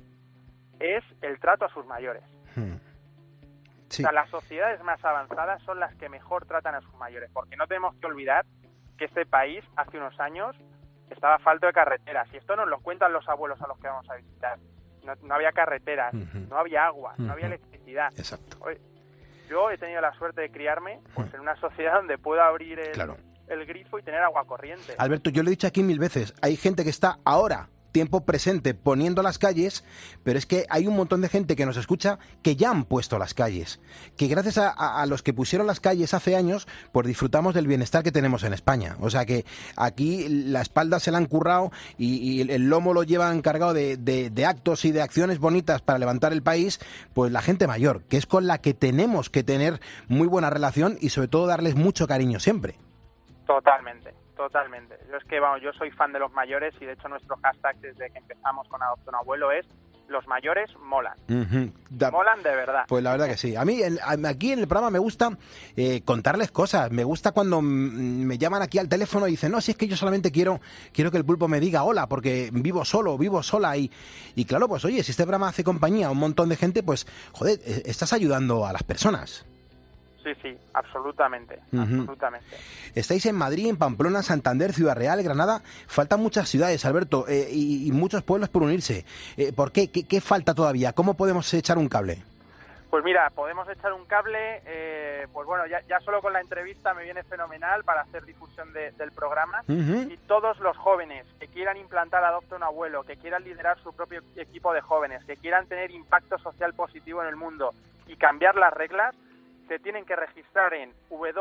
es el trato a sus mayores. Sí. O sea, las sociedades más avanzadas son las que mejor tratan a sus mayores, porque no tenemos que olvidar que este país hace unos años estaba falto de carreteras, y esto nos lo cuentan los abuelos a los que vamos a visitar. No había carreteras, uh-huh, no había agua, uh-huh, no había electricidad. Exacto. Yo he tenido la suerte de criarme pues en una sociedad donde puedo abrir el grifo y tener agua corriente. Alberto, yo lo he dicho aquí 1000 veces, hay gente que está ahora, tiempo presente, poniendo las calles, pero es que hay un montón de gente que nos escucha que ya han puesto las calles, que gracias a los que pusieron las calles hace años, pues disfrutamos del bienestar que tenemos en España. O sea que aquí la espalda se la han currado y el lomo lo llevan cargado de actos y de acciones bonitas para levantar el país, pues la gente mayor, que es con la que tenemos que tener muy buena relación y sobre todo darles mucho cariño siempre. Totalmente. Yo es que, yo soy fan de los mayores y de hecho nuestro hashtag desde que empezamos con Adopta un Abuelo es los mayores molan. Uh-huh. Molan de verdad. Pues la verdad que sí. A mí aquí en el programa me gusta contarles cosas. Me gusta cuando me llaman aquí al teléfono y dicen, no, si es que yo solamente quiero que el pulpo me diga hola porque vivo solo, vivo sola. Y claro, pues oye, si este programa hace compañía a un montón de gente, pues joder, estás ayudando a las personas. Sí, absolutamente. Estáis en Madrid, en Pamplona, Santander, Ciudad Real, Granada. Faltan muchas ciudades, Alberto, y muchos pueblos por unirse. ¿Por qué? ¿Qué falta todavía? ¿Cómo podemos echar un cable? Pues mira, podemos echar un cable, pues bueno, ya solo con la entrevista me viene fenomenal para hacer difusión del programa. Y todos los jóvenes que quieran implantar Adopta un Abuelo, que quieran liderar su propio equipo de jóvenes, que quieran tener impacto social positivo en el mundo y cambiar las reglas, se tienen que registrar en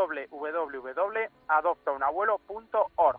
www.adoptaunabuelo.org.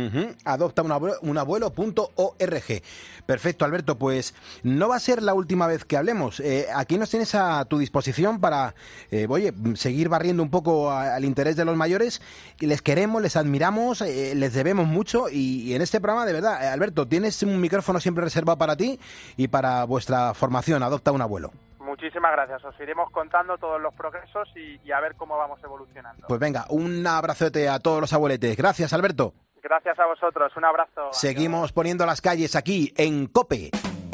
Adoptaunabuelo.org. Perfecto, Alberto, pues no va a ser la última vez que hablemos. Aquí nos tienes a tu disposición para, seguir barriendo un poco al interés de los mayores. Les queremos, les admiramos, les debemos mucho y en este programa, de verdad, Alberto, tienes un micrófono siempre reservado para ti y para vuestra formación, Adopta un Abuelo. Muchísimas gracias, os iremos contando todos los progresos y a ver cómo vamos evolucionando. Pues venga, un abrazote a todos los abueletes. Gracias, Alberto. Gracias a vosotros, un abrazo. Seguimos poniendo las calles aquí en COPE.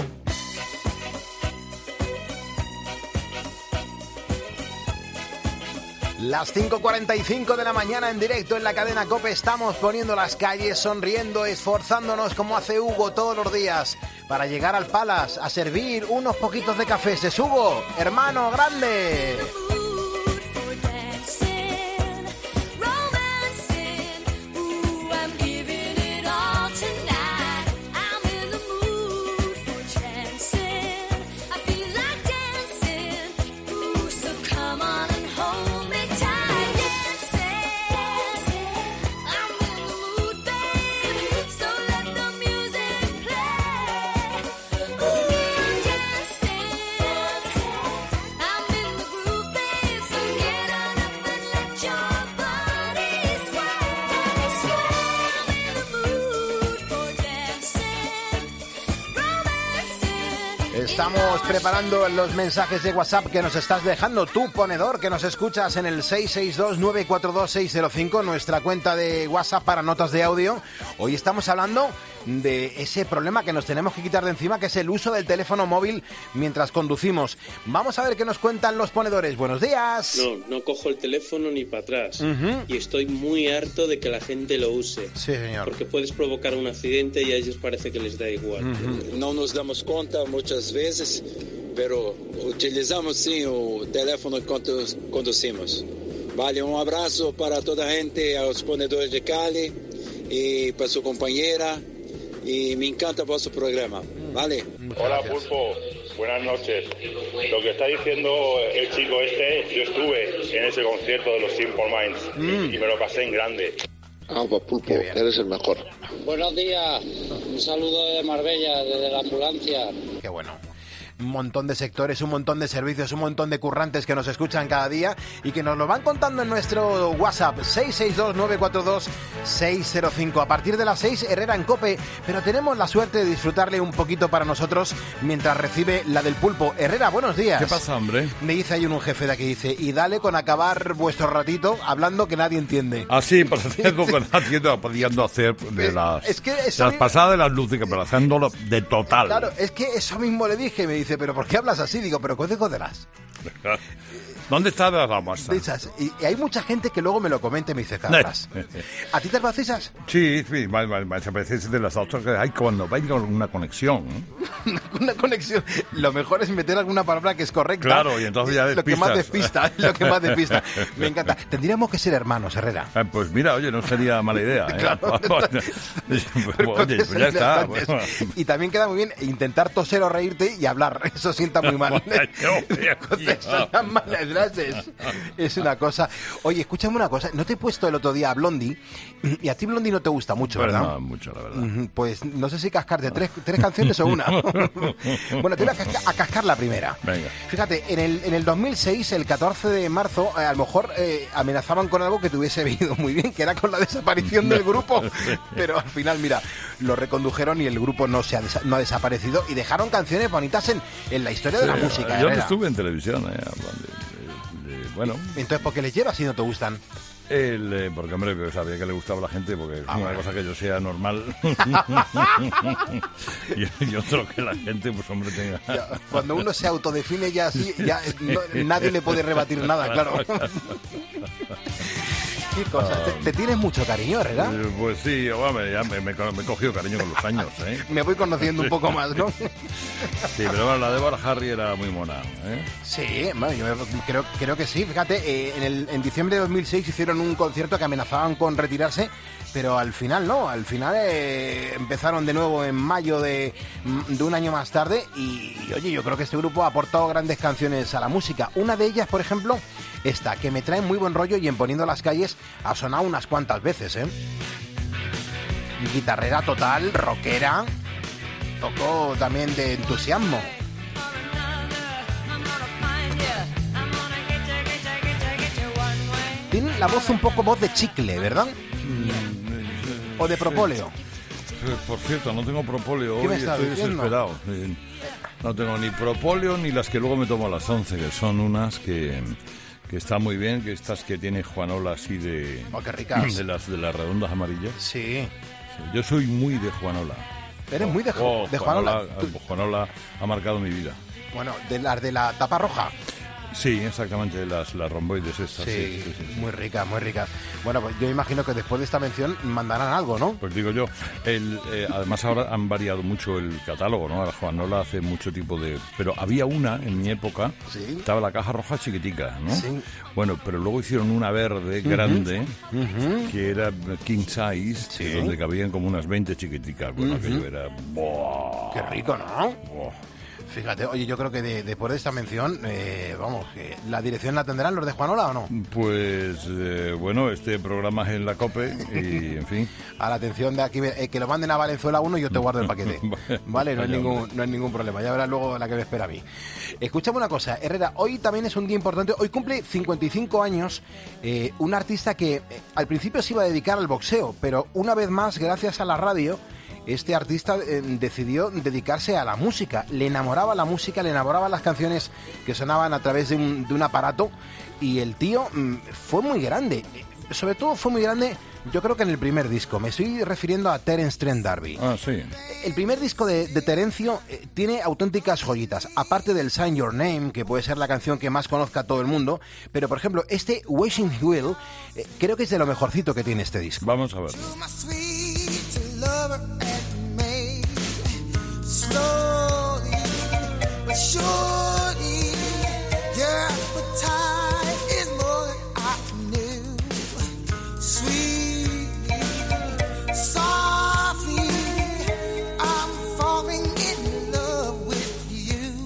Las 5:45 de la mañana en directo en la cadena COPE. Estamos poniendo las calles, sonriendo, esforzándonos como hace Hugo todos los días para llegar al Palace a servir unos poquitos de cafés. Es Hugo, hermano grande. Estamos preparando los mensajes de WhatsApp que nos estás dejando tú, ponedor, que nos escuchas en el 662-942-605, nuestra cuenta de WhatsApp para notas de audio. Hoy estamos hablando de ese problema que nos tenemos que quitar de encima, que es el uso del teléfono móvil mientras conducimos. Vamos a ver qué nos cuentan los ponedores. Buenos días. No cojo el teléfono ni para atrás. Y estoy muy harto de que la gente lo use. Sí, señor. Porque puedes provocar un accidente y a ellos parece que les da igual. No nos damos cuenta muchas veces, pero utilizamos sí el teléfono cuando conducimos. Vale, un abrazo para toda la gente, a los ponedores de Cali y para su compañera. Y me encanta vuestro programa, ¿vale? Hola, Pulpo, buenas noches. Lo que está diciendo el chico yo estuve en ese concierto de los Simple Minds y me lo pasé en grande. Pues Pulpo, eres el mejor. Buenos días, un saludo desde Marbella, desde la ambulancia. Qué bueno. Un montón de sectores, un montón de servicios, un montón de currantes que nos escuchan cada día y que nos lo van contando en nuestro WhatsApp 662-942-605. A partir de las 6, Herrera en COPE, pero tenemos la suerte de disfrutarle un poquito para nosotros mientras recibe la del Pulpo. Herrera, buenos días. ¿Qué pasa, hombre? Me dice ahí un jefe de aquí, dice, y dale con acabar vuestro ratito hablando que nadie entiende. Ah, sí, pues haciendo con pudiendo hacer de las pasadas de las luces, pero haciéndolo de total. Claro, es que eso mismo le dije, me dice, ¿pero por qué hablas así? Digo, ¿pero qué joderás? ¿Dónde está la muestra? Y hay mucha gente que luego me lo comenta y me dice, carras. ¿A ti te bautizas? Sí, a veces de las otras que hay cuando venga una conexión. Una conexión. Lo mejor es meter alguna palabra que es correcta. Claro, y entonces ya despistas. Lo que más despista. Me encanta. Tendríamos que ser hermanos, Herrera. Pues mira, oye, no sería mala idea. Claro. Oye, pues ya está. Y también queda muy bien intentar toser o reírte y hablar. Eso sienta muy mal. Es una cosa. Oye, escúchame una cosa. ¿No te he puesto el otro día a Blondie? Y a ti Blondie no te gusta mucho, pues ¿verdad? No, mucho, la verdad. Pues no sé si cascarte tres canciones o una. Bueno, te voy a cascar la primera. Venga. Fíjate, en el 2006, el 14 de marzo, a lo mejor amenazaban con algo que te hubiese venido muy bien, que era con la desaparición del grupo. Pero al final, mira, lo recondujeron y el grupo no ha desaparecido y dejaron canciones bonitas en la historia de la música. Yo no estuve en televisión, bueno. Entonces, ¿por qué les llevas si no te gustan? Porque, hombre, sabía que le gustaba a la gente, porque es una cosa que yo sea normal. y otro que la gente, pues, hombre, tenga... Cuando uno se autodefine ya así, nadie le puede rebatir nada, claro. Qué cosa, te tienes mucho cariño, ¿verdad? Pues sí, hombre, ya me he cogido cariño con los años, ¿eh? Me voy conociendo un poco más, ¿no? Sí, pero bueno, la Deborah Harry era muy mona, ¿eh? Sí, bueno, yo creo que sí. Fíjate, en diciembre de 2006 hicieron un concierto que amenazaban con retirarse, pero al final no. Al final empezaron de nuevo en mayo de un año más tarde y, oye, yo creo que este grupo ha aportado grandes canciones a la música. Una de ellas, por ejemplo, esta, que me trae muy buen rollo y en Poniendo las Calles ha sonado unas cuantas veces, ¿eh? Guitarrera total, rockera, tocó también de entusiasmo. Tiene la voz un poco voz de chicle, ¿verdad? O de propóleo. Por cierto, no tengo propóleo ¿Qué hoy, me estás estoy diciendo? desesperado. No tengo ni propóleo ni las que luego me tomo a las 11, que son unas que están muy bien, que estas que tiene Juanola así de... Oh, qué ricas. De las redondas amarillas. Sí. Yo soy muy de Juanola. ¿Eres muy de Juanola? Juanola ha marcado mi vida. Bueno, de las de la tapa roja. Sí, exactamente, las romboides estas. Sí, muy ricas, muy ricas. Bueno, pues yo imagino que después de esta mención mandarán algo, ¿no? Pues digo yo, además ahora han variado mucho el catálogo, ¿no? Ahora Juanola hace mucho tipo de... Pero había una, en mi época, estaba la caja roja chiquitica, ¿no? Sí. Bueno, pero luego hicieron una verde grande, que era king size, donde cabían como unas 20 chiquiticas. Bueno, aquello era... ¡buah! ¡Qué rico!, ¿no? ¡Buah! Fíjate, oye, yo creo que después de esta mención, vamos, que ¿la dirección la tendrán los de Juanola o no? Pues, bueno, este programa es en la COPE y, en fin. A la atención de aquí, que lo manden a Valenzuela 1 y yo te guardo el paquete. Vale, no hay ningún problema, ya verás luego la que me espera a mí. Escúchame una cosa, Herrera, hoy también es un día importante, hoy cumple 55 años un artista que al principio se iba a dedicar al boxeo, pero una vez más, gracias a la radio, este artista decidió dedicarse a la música. Le enamoraba la música, le enamoraban las canciones que sonaban a través de un aparato y el tío fue muy grande. Sobre todo fue muy grande, yo creo que en el primer disco. Me estoy refiriendo a Terence Trent D'Arby. Ah, sí. El primer disco de Terencio tiene auténticas joyitas. Aparte del Sign Your Name, que puede ser la canción que más conozca todo el mundo. Pero, por ejemplo, este Wishing Well creo que es de lo mejorcito que tiene este disco. Vamos a ver. Slowly but surely, your appetite is more than I knew. Sweetly, softly, I'm falling in love with you.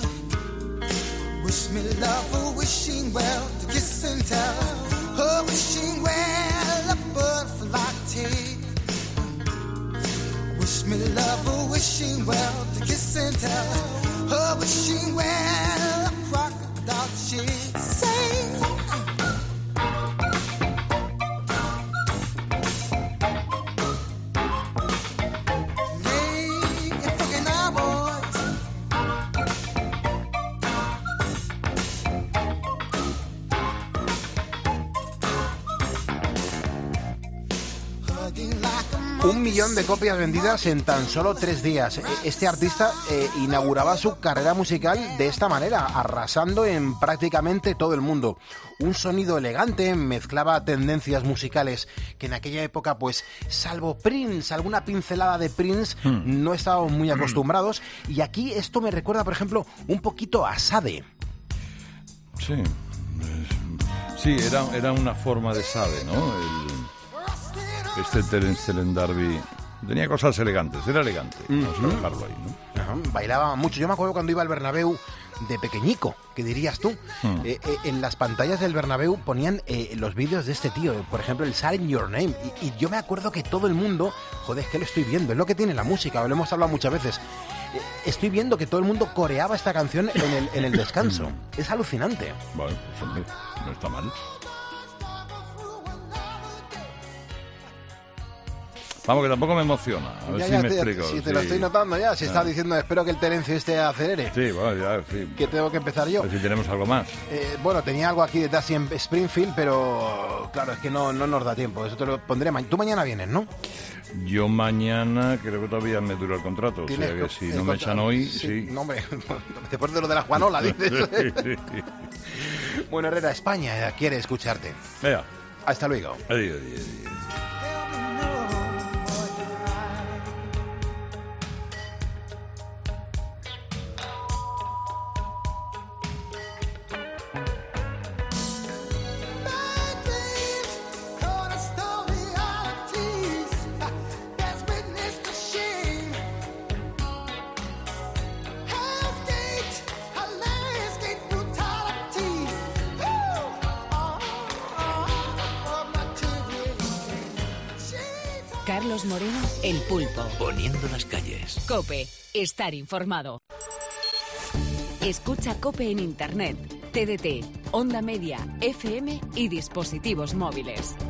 Wish me love, a wishing well, to kiss and tell, a wishing well, a butterfly taste. Wish me love, a wishing well, to kiss and tell, a wishing well, a crocodile shit. Say, hey, fucking our boys. Hugging like a 1 millón de copias vendidas en tan solo 3 días. Este artista inauguraba su carrera musical de esta manera, arrasando en prácticamente todo el mundo. Un sonido elegante, mezclaba tendencias musicales que en aquella época, pues, salvo Prince, alguna pincelada de Prince, no estábamos muy acostumbrados. Y aquí esto me recuerda, por ejemplo, un poquito a Sade. Sí, sí, era una forma de Sade, ¿no? Este Terence Trent D'Arby tenía cosas elegantes, era elegante, vamos a dejarlo ahí, ¿no? Ajá, bailaba mucho. Yo me acuerdo cuando iba al Bernabéu de pequeñico, ¿qué dirías tú? En las pantallas del Bernabéu ponían los vídeos de este tío, por ejemplo el Sign Your Name, y yo me acuerdo que todo el mundo, joder, es que lo estoy viendo, es lo que tiene la música, lo hemos hablado muchas veces. Estoy viendo que todo el mundo coreaba esta canción en el descanso. Es alucinante. Bueno, pues hombre, no está mal. Vamos, que tampoco me emociona. A ver si me explico. Si te lo estoy notando ya, si estás diciendo, espero que el Terencio acelere. Sí, bueno, ya, sí. Que tengo que empezar yo. Pues si tenemos algo más. Bueno, tenía algo aquí de Daisy en Springfield, pero claro, es que no nos da tiempo. Eso te lo pondré mañana. Tú mañana vienes, ¿no? Yo mañana creo que todavía me dura el contrato. O sea que si no me echan hoy, sí. No, hombre, después de lo de la Juanola, dices. Sí. Bueno, Herrera, España quiere escucharte. Vea. Hasta luego. Adiós, adiós, adiós. Carlos Moreno, El Pulpo. Poniendo las calles. COPE. Estar informado. Escucha COPE en Internet, TDT, Onda Media, FM y dispositivos móviles.